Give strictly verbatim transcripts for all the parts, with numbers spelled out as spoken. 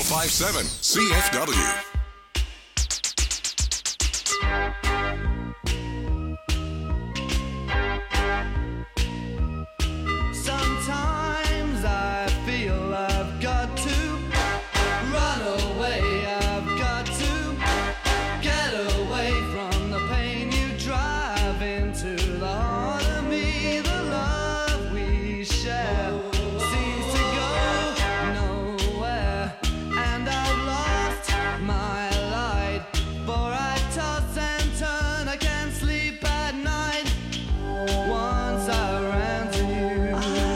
five seven C F W. Sometimes I feel I've got to run away, I've got to get away from the pain you drive into the heart of me. The love we share seems to go nowhere, and I've lost my light, for I toss and turn, I can't sleep at night. Once I ran to you,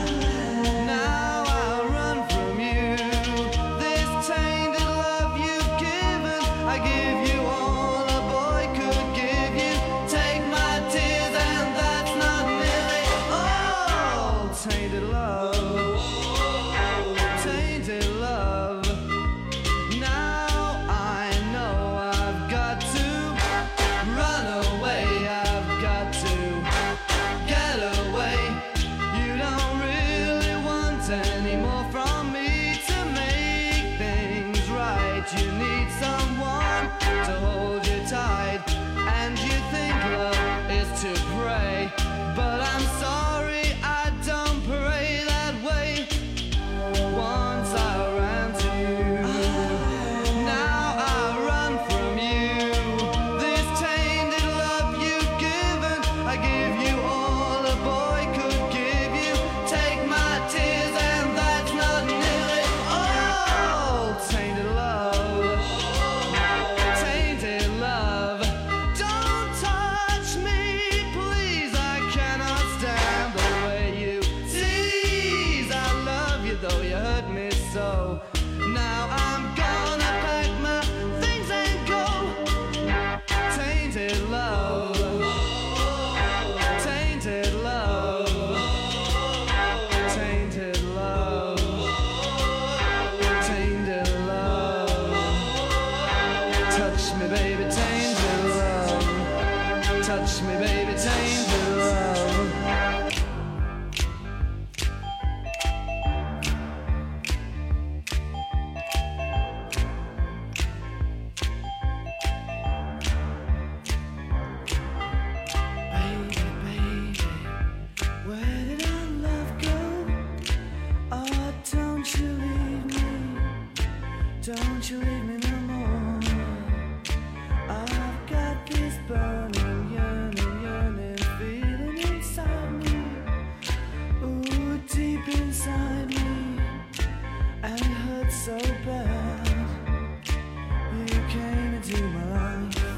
now I run from you. This tainted love you've given, I give you all a boy could give you. Take my tears and that's not nearly all. Tainted love, tainted love. Now I know I've got to run away, I've got to get away. You don't really want any more from me to make things right. You need someone to hold you tight, and you think love is to pray, but I'm sorry, I don't pray that way. Once I ran to you, now I run from you. This tainted love you've given, I give you all a boy could give you. Take my tears and that's not nearly all. Tainted love, tainted love. Don't touch me, please, I cannot stand the way you tease. I love you though you hurt me so. Now I'm gonna pack my things and go. Tainted love, tainted love, tainted love, tainted love. Touch me, baby, tainted love. Touch me, baby, tainted love. Baby, baby, where did our love go? Oh, don't you leave me, don't you leave me no more. I've got this burning, yearning, yearning feeling inside me. Ooh, deep inside me, and it hurts so bad. You came into my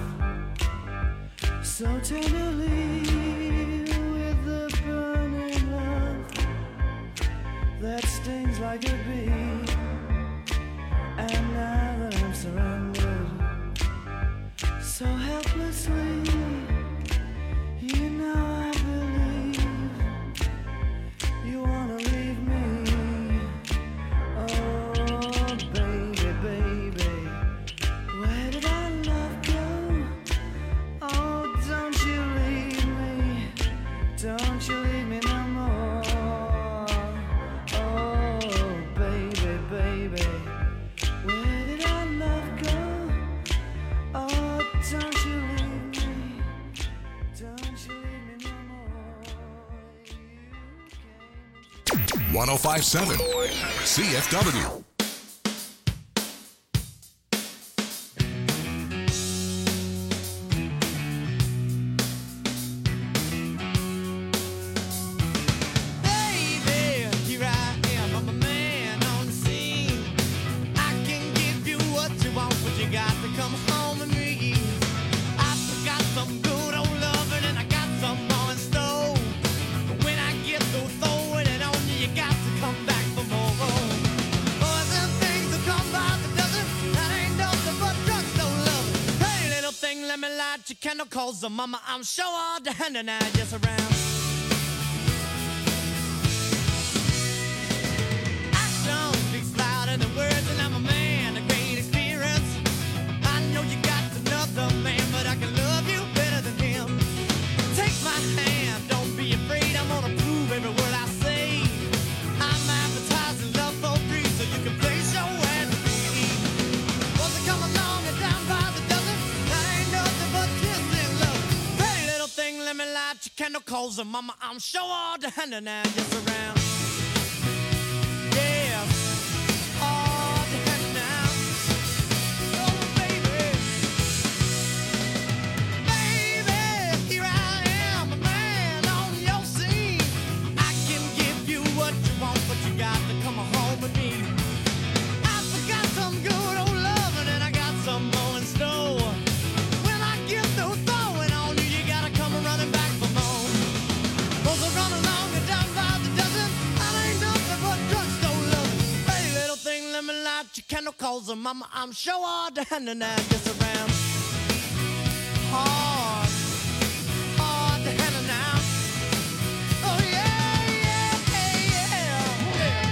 life so tenderly, with the burning love that stings like a bee. And now that I'm surrounded so helplessly, you know I believe you wanna leave me. Oh, baby, baby, where did our love go? Oh, don't you leave me, don't you leave me no more. Oh, baby, baby, where did our love go? Oh, don't you leave me, don't you leave me no more. You came one oh five seven C F W. Baby, here I am, I'm a man on the scene. I can give you what you want, but you got to come home with me. I've got some good old loving and I got some more in store. But when I get through throwing it on you, you got to come back for more. Boys and things that come by the dozen, that ain't nothing but drugstore love. Hey, little thing, let me light your candle, cause the mama, I'm sure all the hand and I just around. Action speaks louder than words, and I'm a man of great experience. I know you got another man, but I can love you better than him. Take my hand, don't be afraid, I'm gonna prove every word I say. I'm advertising love for free, so you can place your ad with me. candle calls her mama. I'm sure all the hand and now just around. Yeah, all the hand now. Oh baby, baby, here I am, a man on your scene. I can give you what you want, but you got to come home with me. I forgot some good old loving and I got some more in store. When I get through throwing on you, you gotta come running back for more. Those are run along and down by the dozen. That ain't nothing but drugstore loving. Hey, little thing, let me light your candle, cause her mama, I'm sure all the hand and I just around. Hard, hard the hand and now. Oh yeah, yeah, yeah, yeah.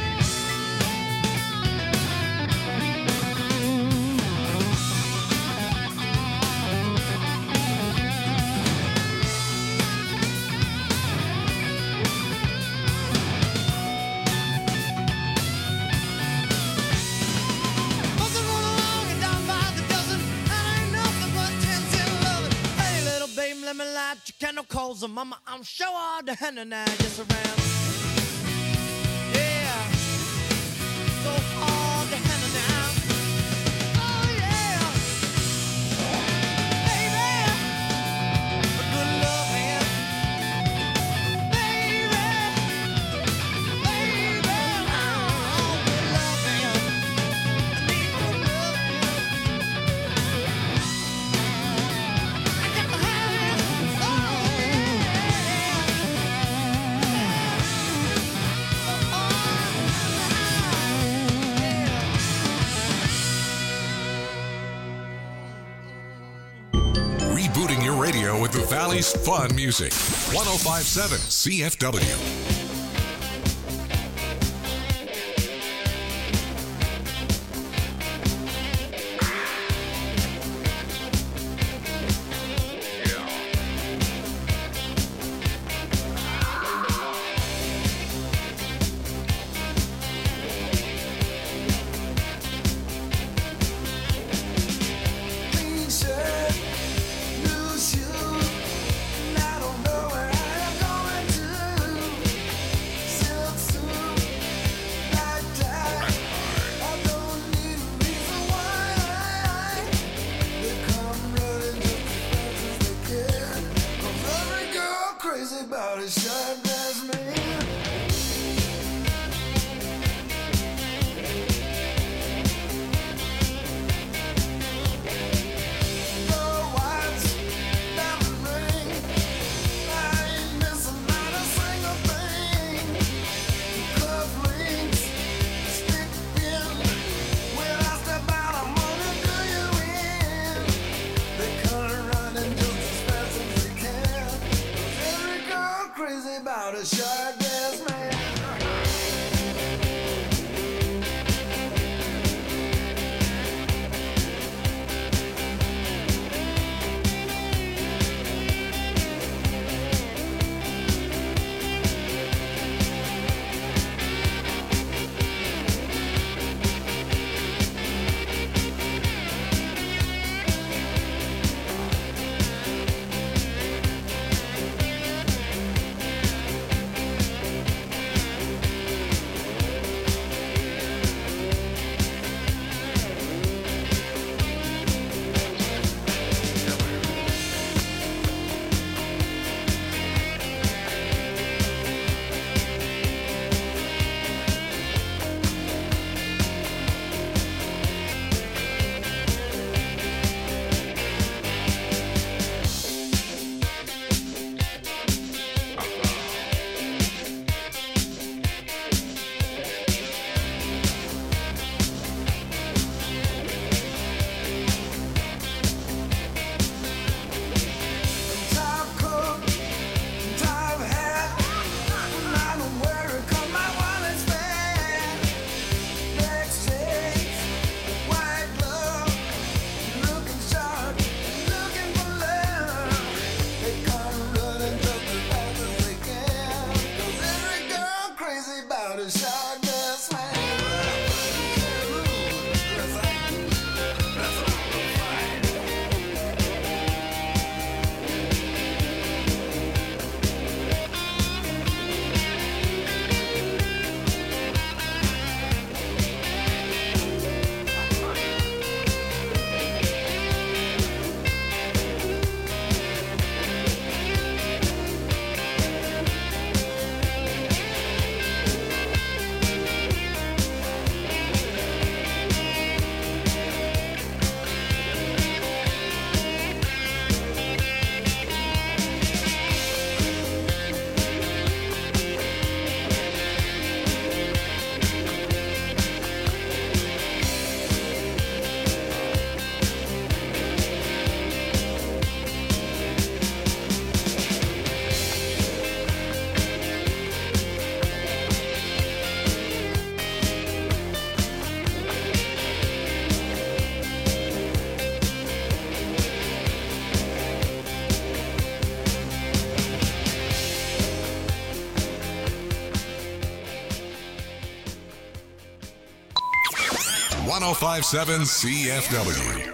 Buzzing run along and down by the dozen. That ain't nothing but ten, ten loving. Hey, little babe, let me light your candle, cause her mama, I'm sure all the hand and I just around. Yeah, so hard the hand and now. Oh yeah, baby, a good loving, baby, baby, oh, good loving. I need good loving. I got to have it. Oh Rebooting your radio with the Valley's fun music. one oh five point seven C F W. Clean shirt, new shoes, and I don't know where I am going to. Silk suit, black tie, I don't need a reason why. They come running just as fast as they can. 'Cause every girl crazy about a sharp dressed man. Gold watch, diamond ring, I ain't missing not a single thing. Cufflinks, stick pin, when I step out, I'm gonna do you in. They come running just as fast as they can. 'Cause every girl crazy about a sharp dressed man. one oh five seven C F W.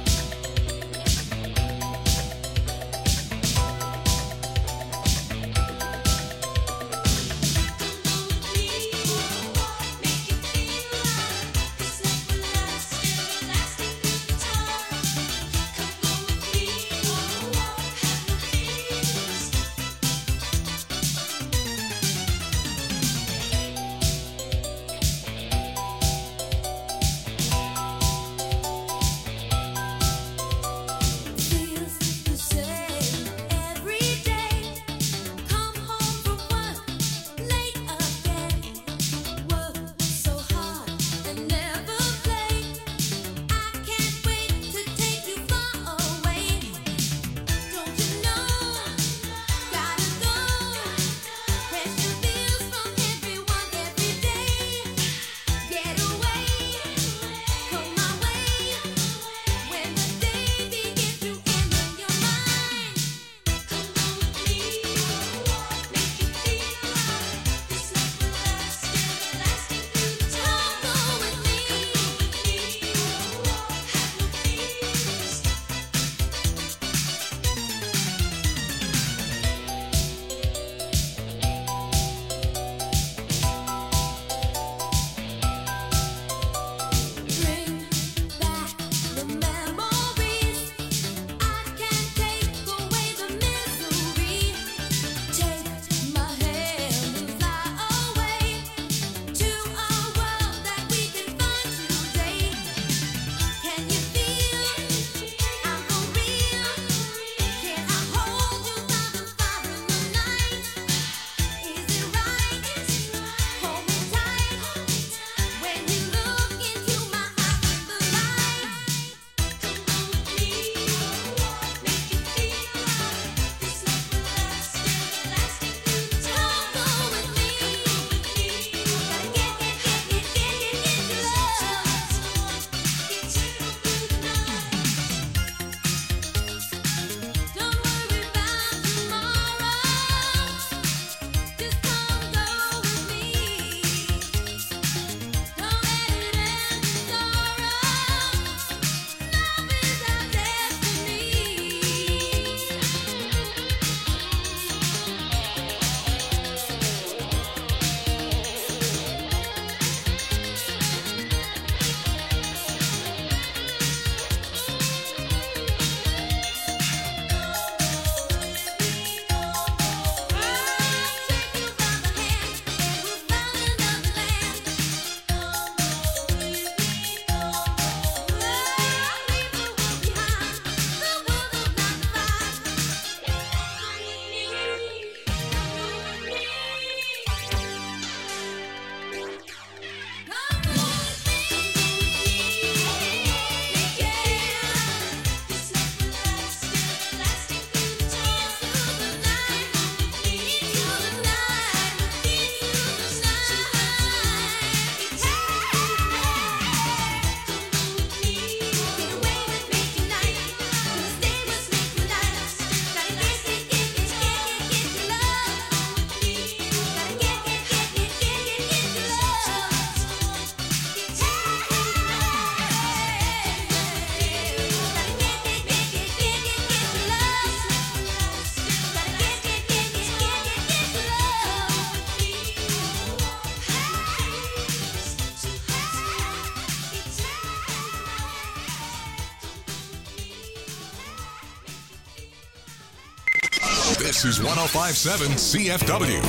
This is one oh five point seven C F W.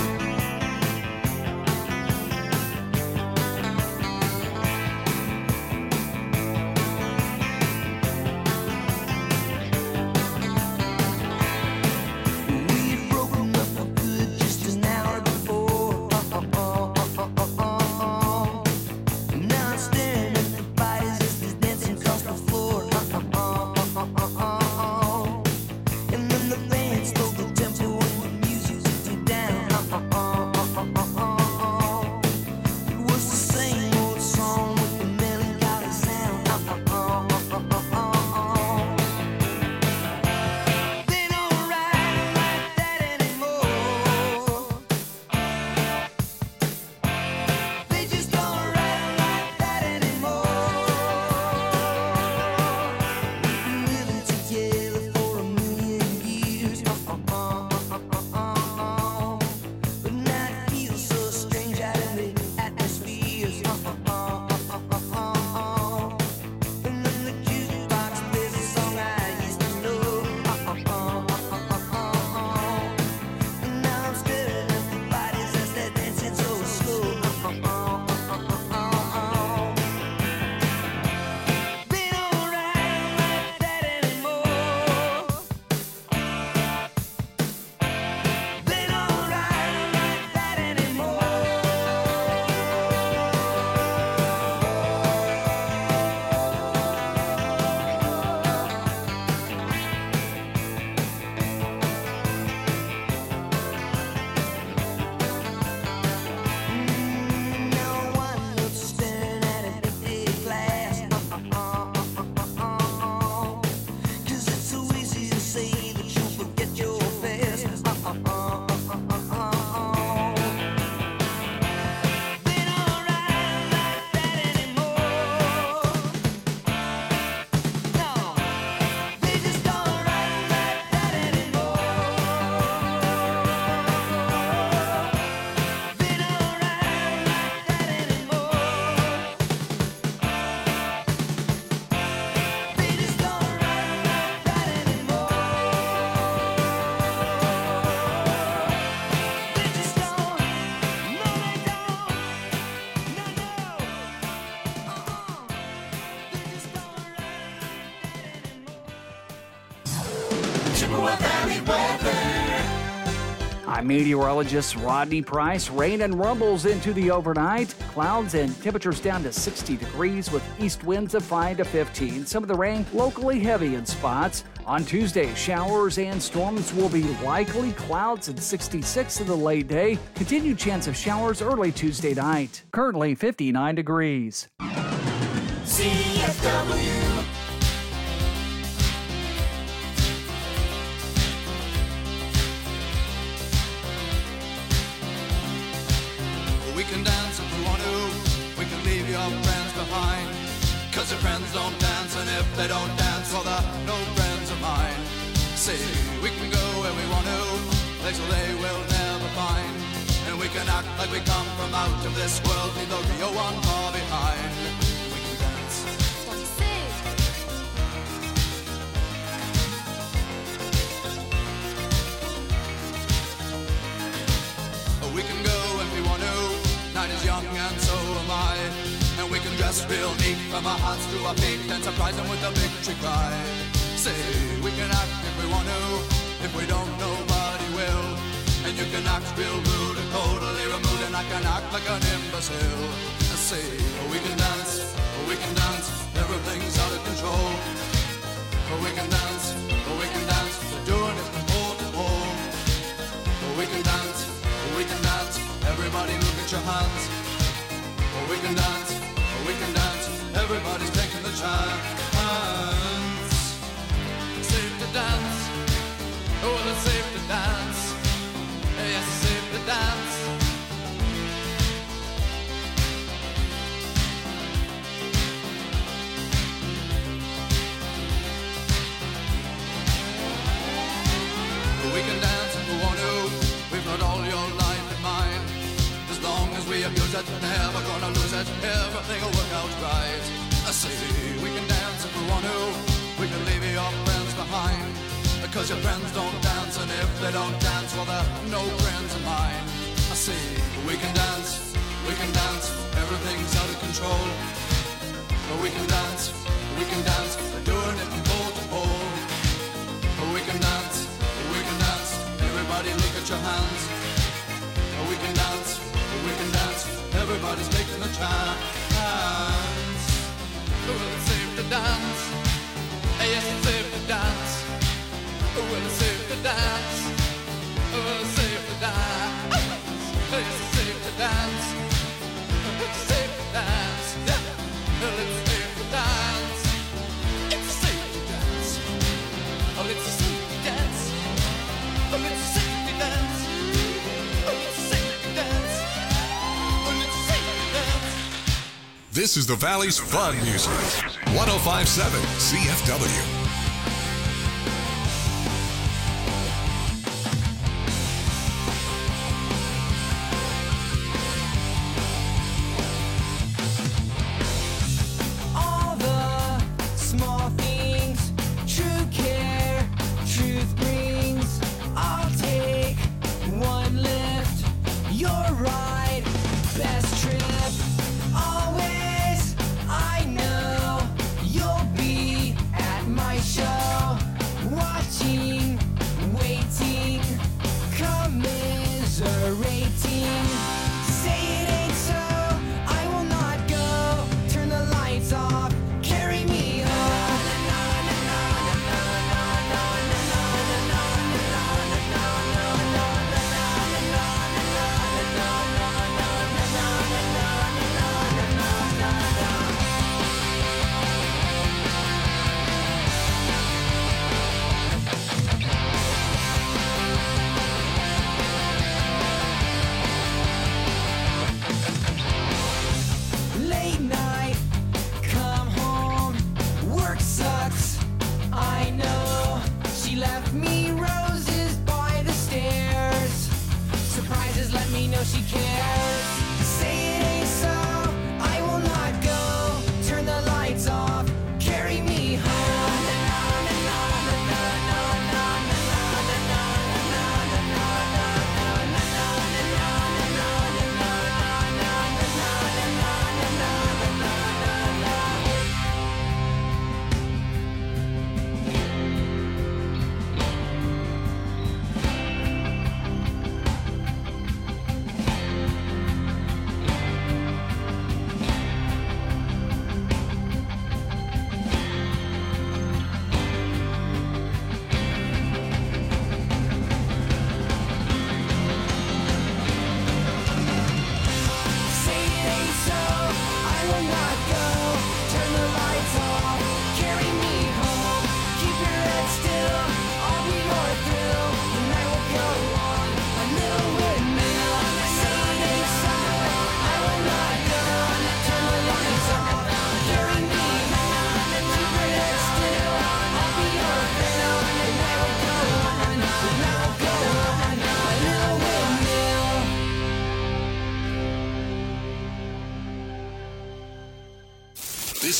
Uh-uh. Chippewa Valley weather. I'm meteorologist Rodney Price. Rain and rumbles into the overnight. Clouds and temperatures down to sixty degrees with east winds of five to fifteen. Some of the rain locally heavy in spots. On Tuesday, showers and storms will be likely. Clouds at sixty-six in the late day. Continued chance of showers early Tuesday night. Currently fifty-nine degrees. C F W. We can dance if we want to, we can leave your friends behind. Cause your friends don't dance, and if they don't dance, well they're no friends of mine. See, we can go where we want to, places they will never find. And we can act like we come from out of this world, leave the real one far behind. We can dance. We can go if we want to, night is young and so am I. And we can dress real neat from our hearts to our feet and surprise them with a victory cry. Say, we can act if we want to, if we don't, nobody will. And you can act real rude and totally removed, and I can act like an imbecile. Say, we can dance, we can dance, everything's out of control. We can dance, we can dance, we're doing it from pole to pole. We can dance, we can dance, everybody look at your hands. We can dance, we can dance, everybody's taking the chance. Safe to dance, oh it's safe to dance. Yes, it's safe to dance. We can dance if we want to, we've got all your life in mind. As long as we abuse it, never gonna lose it, everything will work out right. I say, we can dance if we want to, we can leave your friends behind. Because your friends don't dance, and if they don't dance, well they're no friends of mine. I say, we can dance, we can dance, everything's out of control. We can dance, we can dance, we're doing it from pole to pole. We can dance, we can dance, everybody look at your hands. We can dance, we can dance, everybody's taking the chance. Well, it's safe to dance, yes it's safe to dance. Well, it's safe to dance, well it's safe to dance. Yes, it's safe to dance, it's safe to dance. Well, it's safe to dance, it's safe to dance. Oh, it's a safety dance. Oh, it's a safety dance. Oh, it's a safety dance. Oh, it's a safety dance. This is the Valley's fun music. one oh five point seven C F W. All the small things, true care, truth brings. I'll take one lift, you're right, best trip. Always, I know you'll be at my show, watching, waiting, commiserating. Say it ain't so, I will not go. Turn the lights off, carry me home. Late night, come home, work sucks, I know. She left me roses by the stairs. Surprises let me know she cares. Say it ain't so, I will not go. Turn the lights off, carry me home.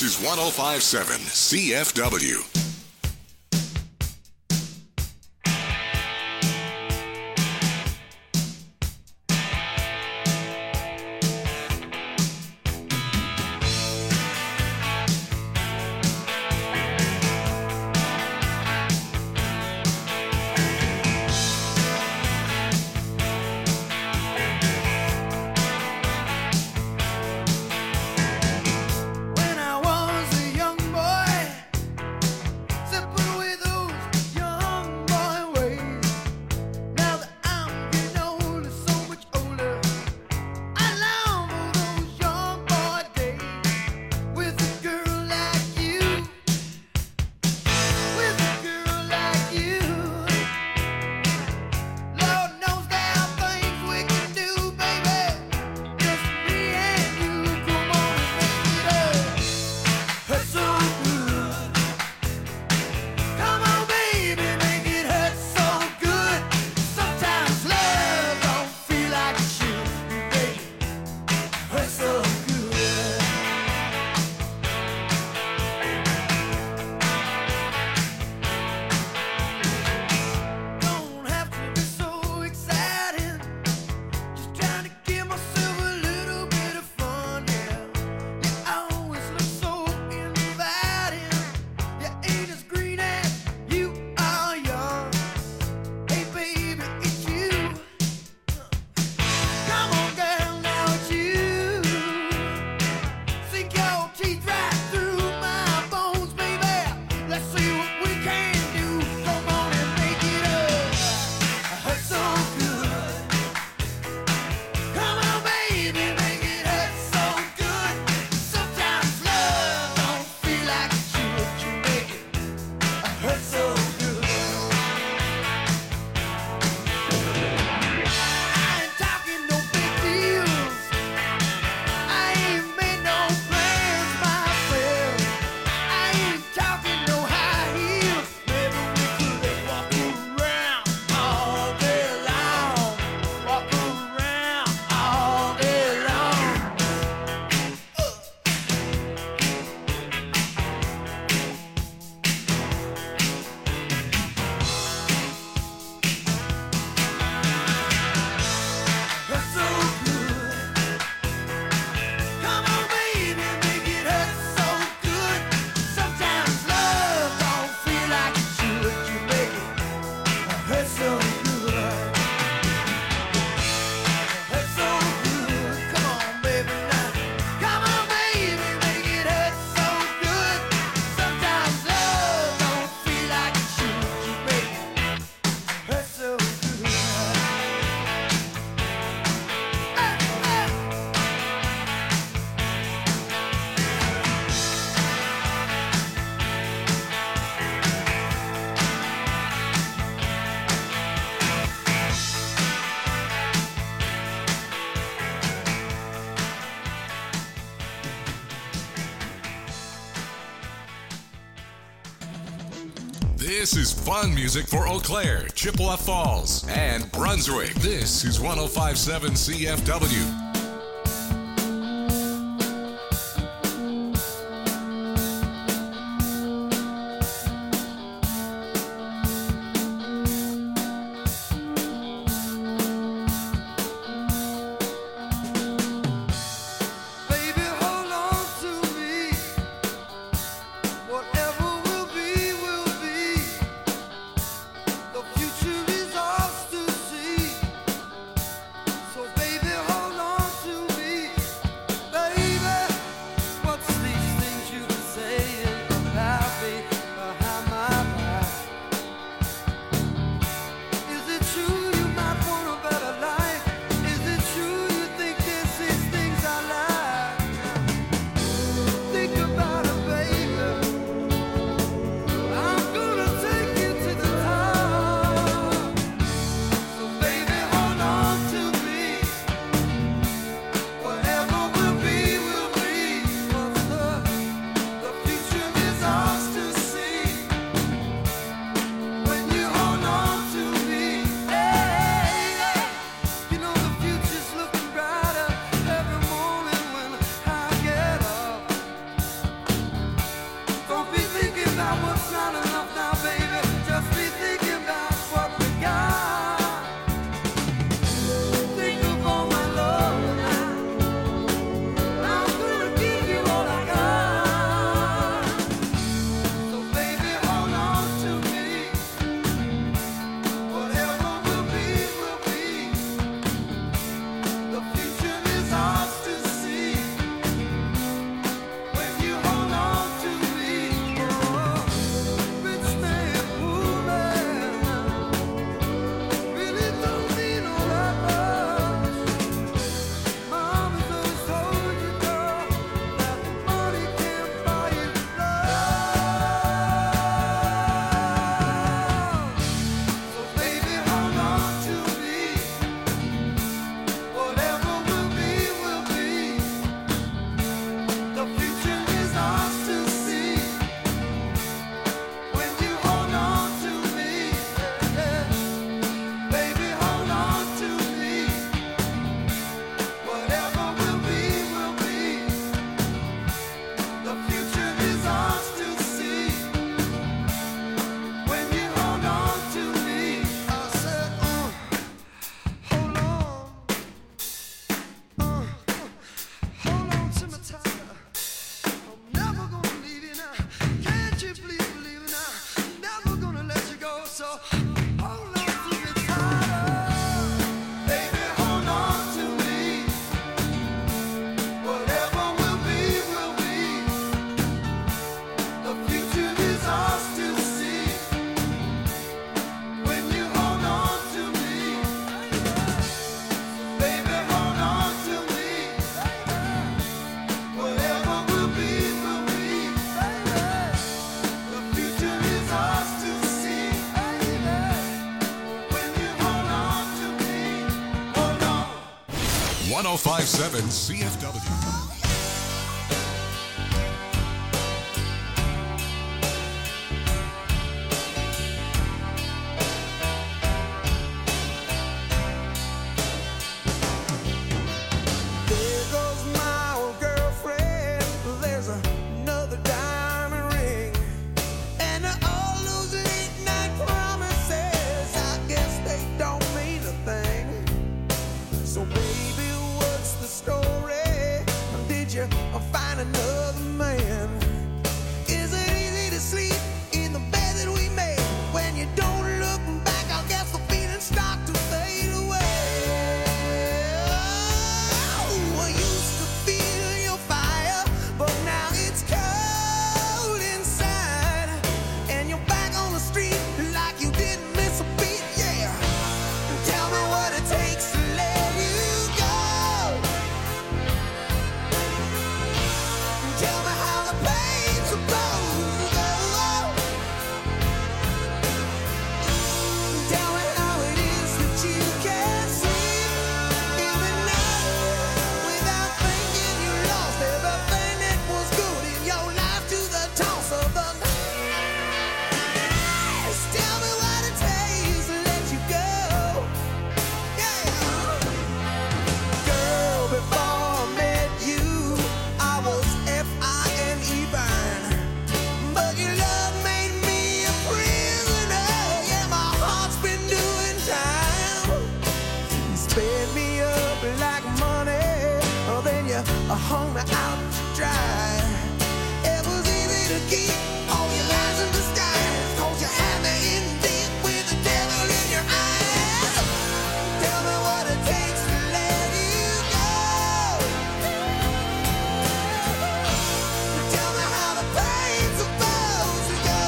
This is one oh five point seven C F W. When I was a young boy, This is fun music for Eau Claire, Chippewa Falls, and Brunswick. This is one oh five point seven C F W. Baby, hold on to me. Whatever will be, will be. The future is ours to see. So, baby, hold on one oh five point seven C F W. There goes my old girlfriend. There's another diamond ring. And all those late night promises, I guess they don't mean a thing. So baby, what's the story? Did you find another man? Is it easy to sleep in the bed that we made? When you don't look back, I guess the feelings start to fade away. I used to feel your fire, but now it's cold inside. And you're back on the street like you didn't miss a beat, yeah. Tell me what it takes to let you go. Tell me how the pain's supposed to go. Tell me how it is that you can't sleep in the night without thinking you lost everything that was good in your life to the toss of the night. Tell me what it takes to let you go. Yeah. Girl, before I met you, I was F I N E fine. But your love made me a prisoner. Yeah, my heart's been doing time. You sped me up like money, oh, then you hung me out to dry. It was easy to keep all your lies in disguise, 'cause you had me in deep with the devil in your eyes. Tell me what it takes to let you go. Tell me how the pain's supposed to go.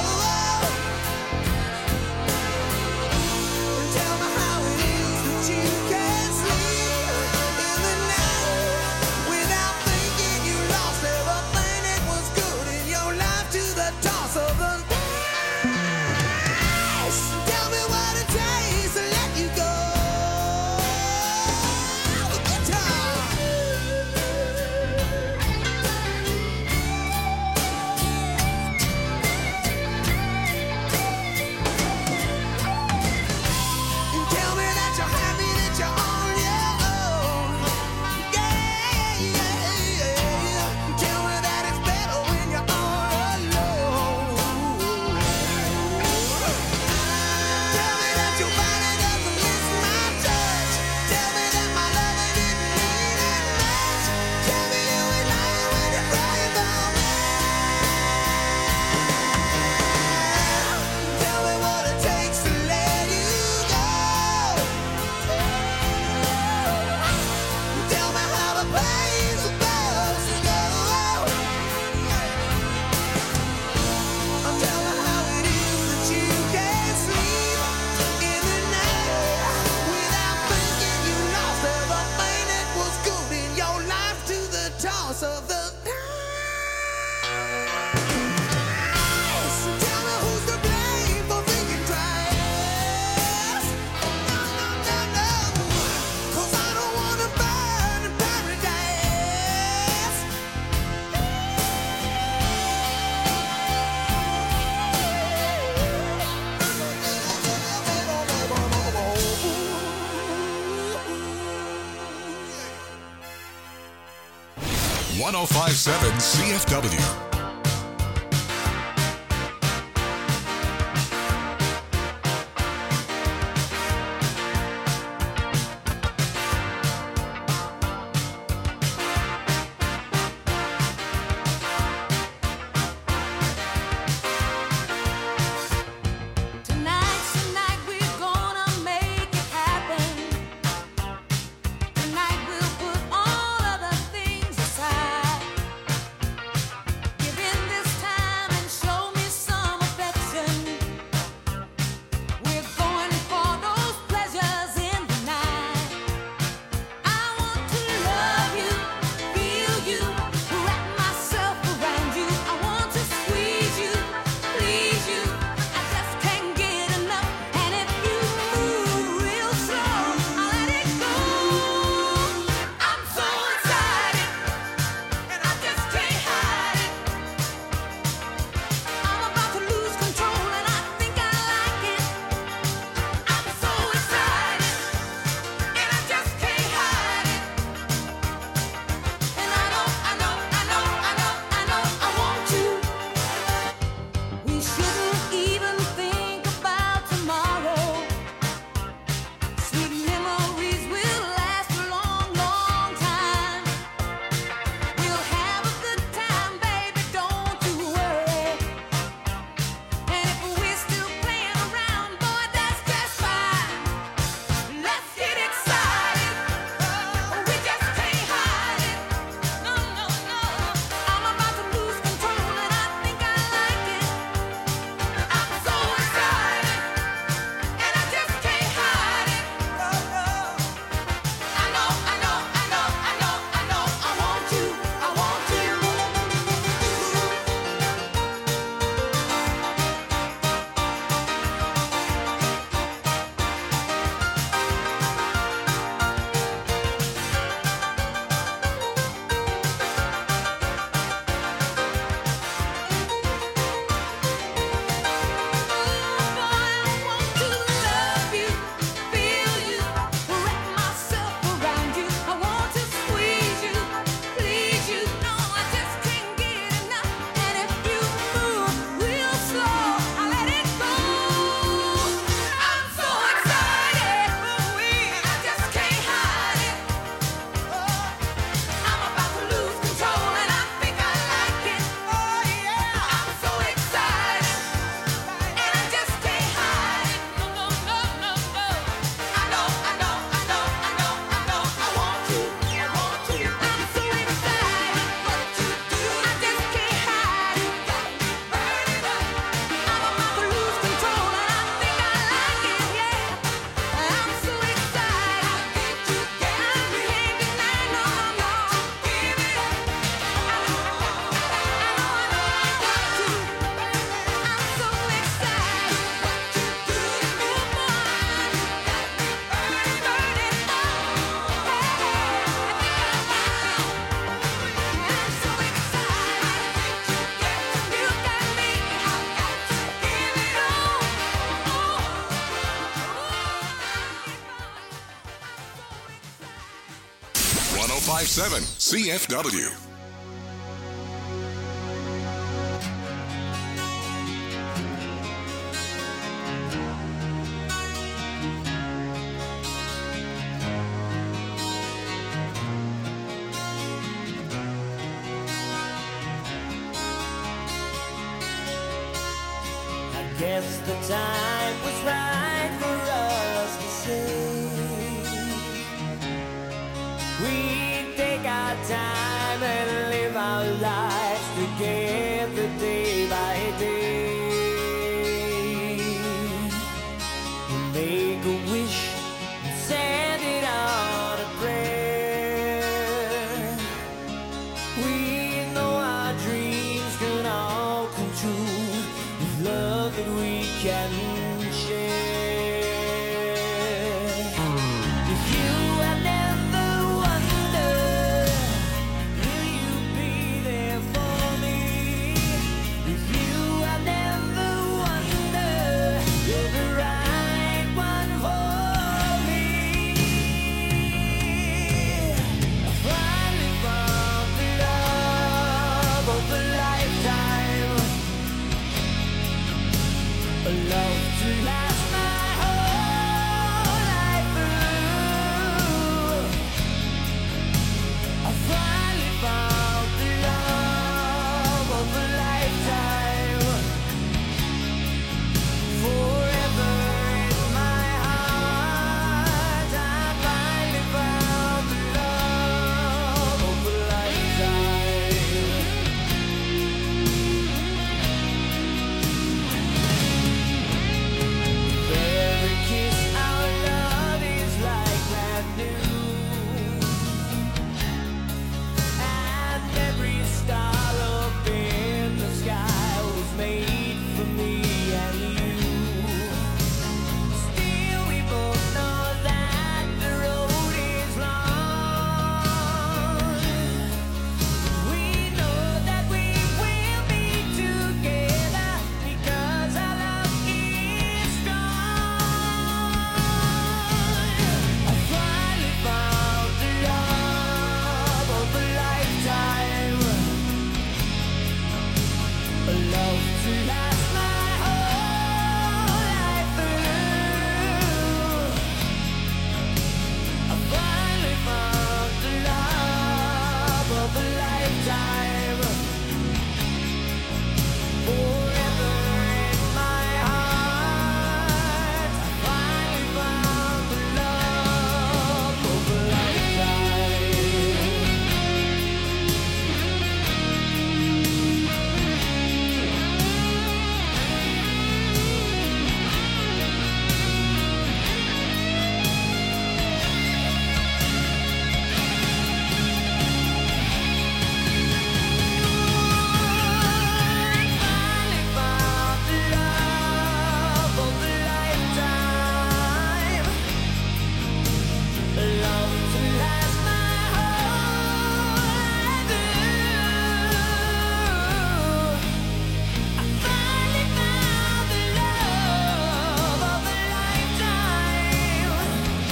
Tell me how it is that you can't sleep in the night without thinking you lost everything that was good in your life to the toss of the dice. Tell me what it takes to let you go. Guitar. Tell me that you're happy, that you're on your own. Yeah, yeah, yeah. Tell me that it's better when you're all alone. Tell me that your body doesn't miss my touch. Tell me that my love didn't mean that much. Tell me you ain't lying when you cry about me. Tell me what it takes to let you go. Tell me how the pain's supposed to go. Tell me how it is that you can't sleep in the night without thinking you lost everything that was good in your life to the toss of the dice. Tell me who's to blame for thinking twice. No, no, no, no, 'cause I don't wanna burn in paradise. one oh five point seven C F W. Tonight's the night we're gonna make it happen. Tonight we'll put all other things aside. five seven C F W. Guess the time was right for us to say we take our time and live our lives together day by day. Make a wish and send it on a prayer. We know our dreams can all come true. Love that we can share. If you have never wondered, will you be there for me? If you have never wondered, you're the right one for me. I finally found the love of a lifetime. A love to last my whole life through. I finally found the love of a lifetime. Forever in my heart, I finally found the love of a lifetime. Every kiss, our love is like brand new, and every star up in the sky was made for me and you. Still, we both know that the road is long. We know that we will be together because our love is strong. I finally found the love of a lifetime. A love to last my whole life through. I finally found the love of a lifetime. Forever in my heart, I finally found the love of a lifetime. Finally found the love of a lifetime. Love to last my whole life through. I finally found the love of a lifetime.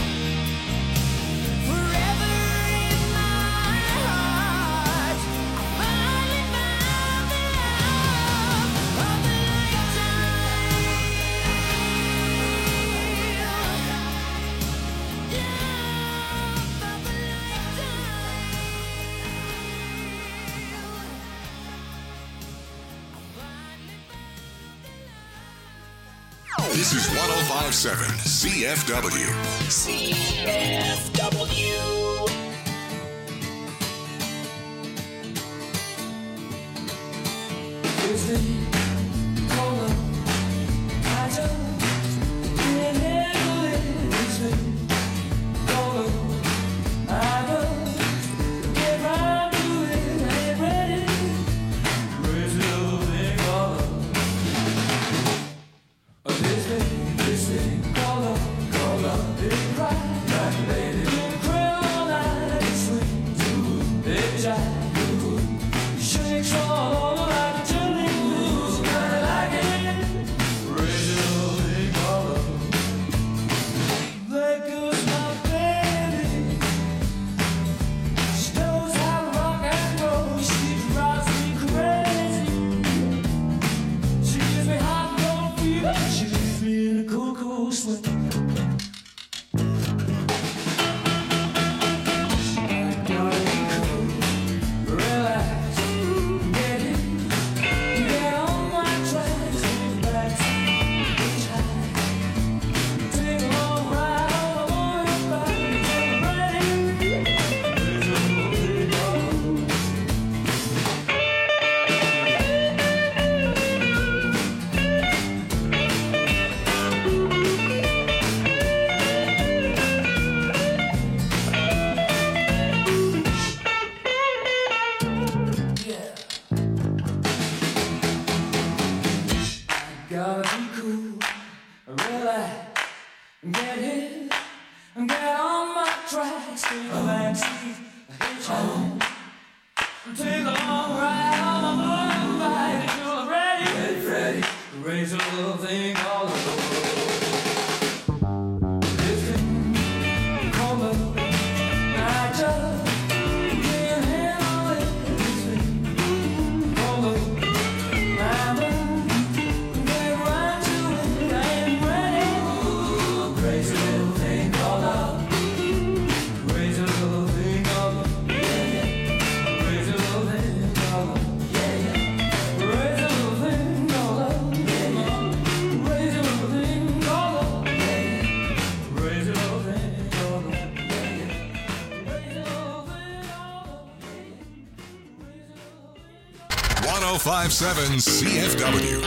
Forever in my heart, I finally found the love of a This is one oh five point seven C F W. C F W. This thing, this thing, call up, call up, it's right, like a lady. get hit and get on my tracks. Take a backseat, a hitchhike, take a long ride on my motorbike until I'm ready, ready, ready to raise a little thing called a road. This thing called love, I just can't handle it. This thing called love, I'm get right to it. I ain't ready. Ooh, crazy little thing called love, crazy little thing called love, yeah, yeah. Crazy little thing called love, yeah, yeah. Crazy little thing called love, yeah, yeah. Crazy little thing called love, yeah, yeah. Crazy little thing called love, yeah, yeah. Crazy little thing called love, yeah, yeah. one oh five point seven C F W.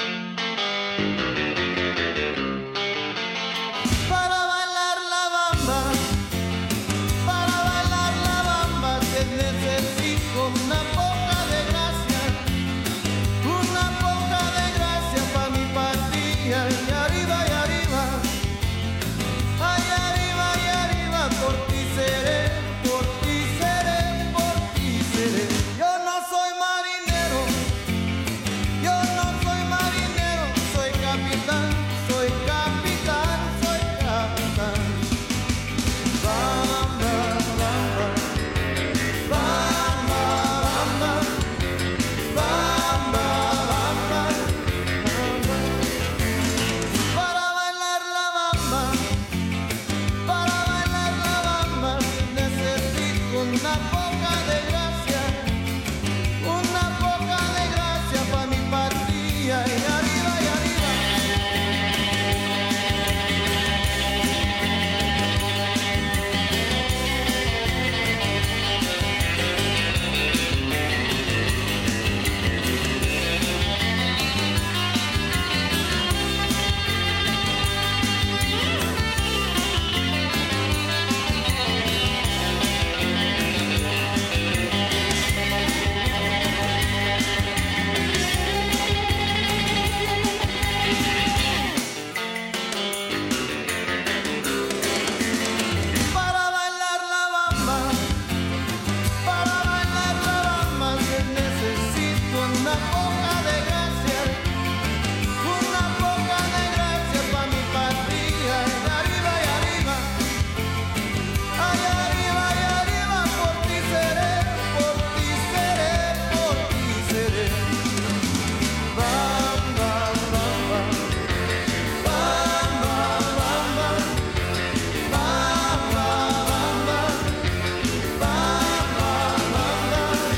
Para bailar la bamba, para bailar la bamba te necesito una poca de gracia, una poca de gracia pa' mi patilla. Y arriba y arriba, ay arriba y arriba, por ti seré, por ti seré, por ti seré. Yo no soy marinero, yo no soy marinero, soy capitán, soy capitán, soy capitán. Bamba, bamba, bamba, bamba, bamba, bamba, bamba. Para bailar la bamba, para bailar la bamba necesito una poca de gracia, una poca de gracia pa' mi patria. Y arriba y arriba, para bailar la bamba, para bailar la bamba se necesito una poca de gracia, una poca de gracia pa' mi patria. Y arriba y arriba, ay arriba y arriba, por ti seré, por ti seré, por ti seré. Bamba, bamba, bamba, bamba, bamba, bamba, bamba, bamba.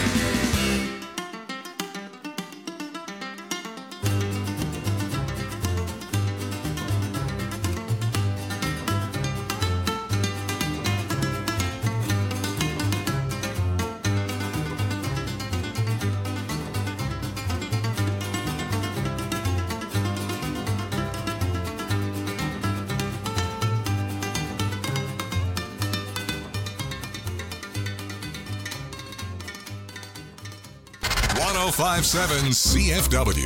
one oh five point seven C F W.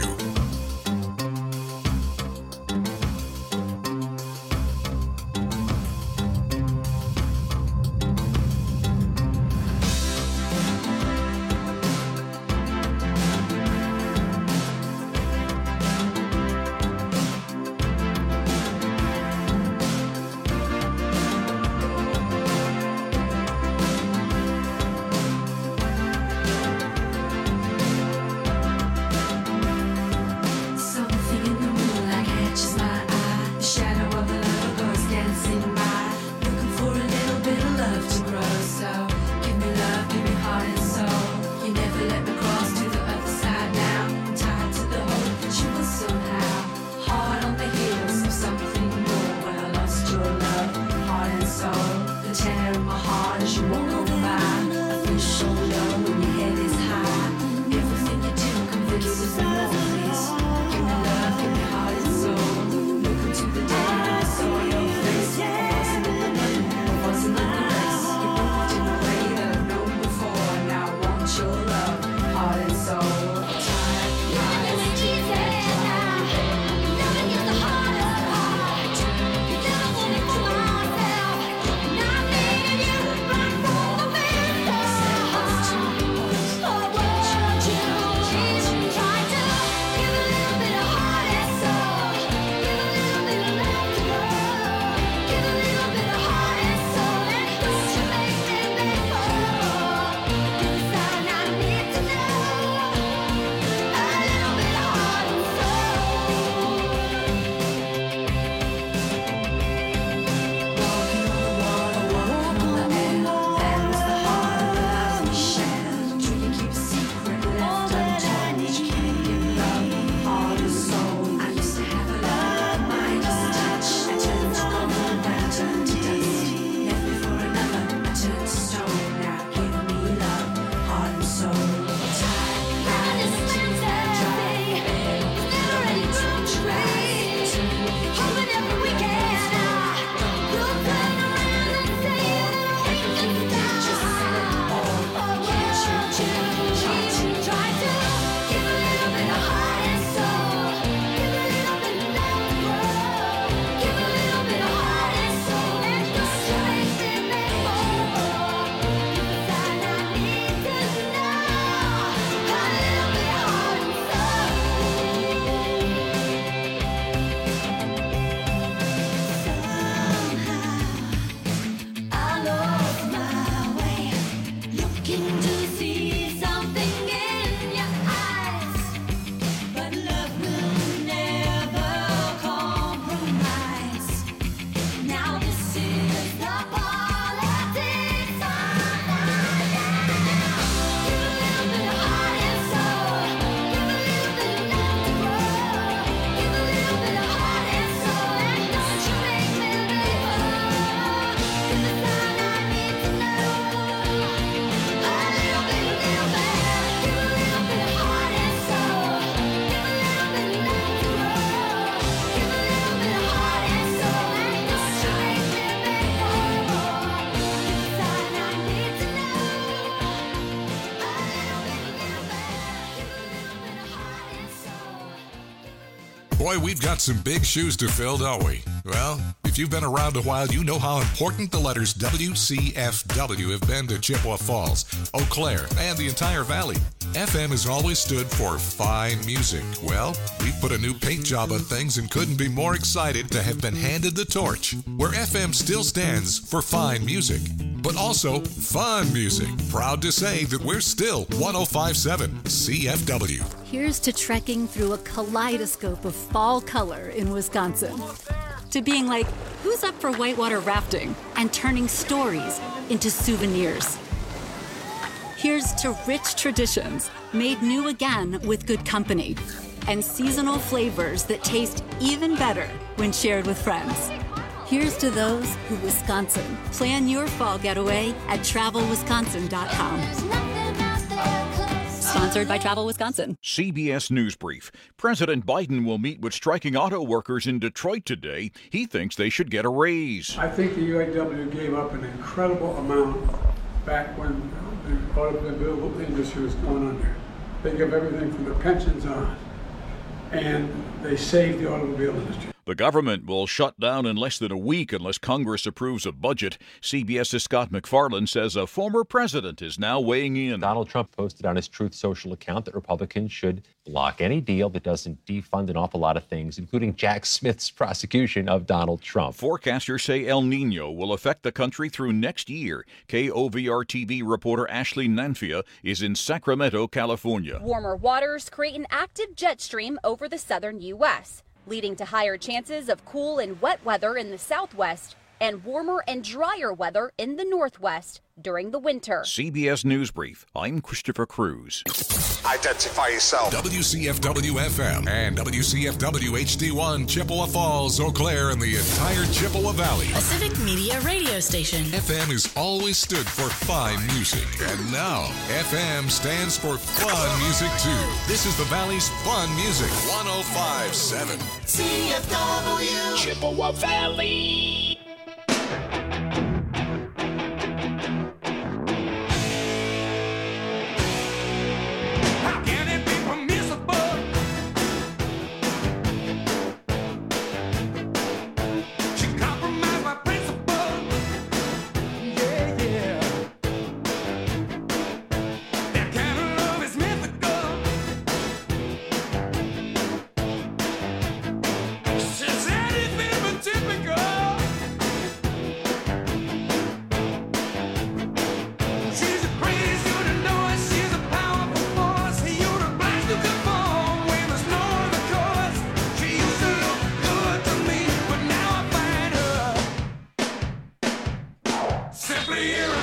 Boy, we've got some big shoes to fill, don't we? Well, if you've been around a while, you know how important the letters W C F W have been to Chippewa Falls, Eau Claire, and the entire valley. F M has always stood for fine music. Well, we've put a new paint job on things and couldn't be more excited to have been handed the torch, where F M still stands for fine music, but also fun music. Proud to say that we're still one oh five point seven C F W. Here's to trekking through a kaleidoscope of fall color in Wisconsin. To being like, who's up for whitewater rafting and turning stories into souvenirs? Here's to rich traditions made new again with good company and seasonal flavors that taste even better when shared with friends. Here's to those who Wisconsin. Plan your fall getaway at travel wisconsin dot com. Sponsored by Travel Wisconsin. C B S News Brief. President Biden will meet with striking auto workers in Detroit today. He thinks they should get a raise. I think the U A W gave up an incredible amount back when the automobile industry was going under. They give everything from the pensions on, and they saved the automobile industry. The government will shut down in less than a week unless Congress approves a budget. CBS's Scott McFarland says a former president is now weighing in. Donald Trump posted on his Truth Social account that Republicans should block any deal that doesn't defund an awful lot of things, including Jack Smith's prosecution of Donald Trump. Forecasters say El Nino will affect the country through next year. K O V R T V reporter Ashley Nanfia is in Sacramento, California. Warmer waters create an active jet stream over the southern U S, leading to higher chances of cool and wet weather in the southwest and warmer and drier weather in the northwest during the winter. C B S News Brief. I'm Christopher Cruz. Identify yourself. W C F W F M and W C F W H D one, Chippewa Falls, Eau Claire, and the entire Chippewa Valley. A civic media radio station. F M has always stood for fine music, and now F M stands for fun music too. This is the Valley's fun music. one oh five point seven C F W. Chippewa Valley. Simply